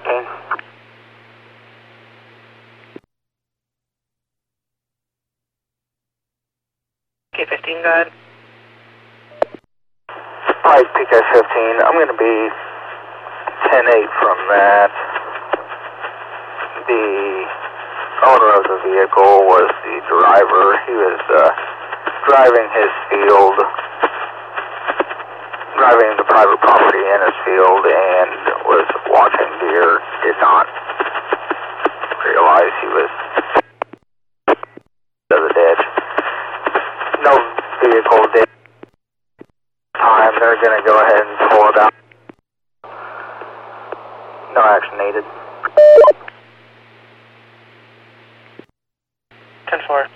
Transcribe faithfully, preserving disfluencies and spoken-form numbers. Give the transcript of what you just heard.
fifteen. K fifteen, go ahead. Alright, P K fifteen, I'm going to be ten eight from that. The owner of the vehicle was the driver. He was uh, driving his field, driving the private property in his field, and was watching deer. Did not realize he was to the ditch. No vehicle did time. They're going to go ahead and pull it out. No action needed. ten four.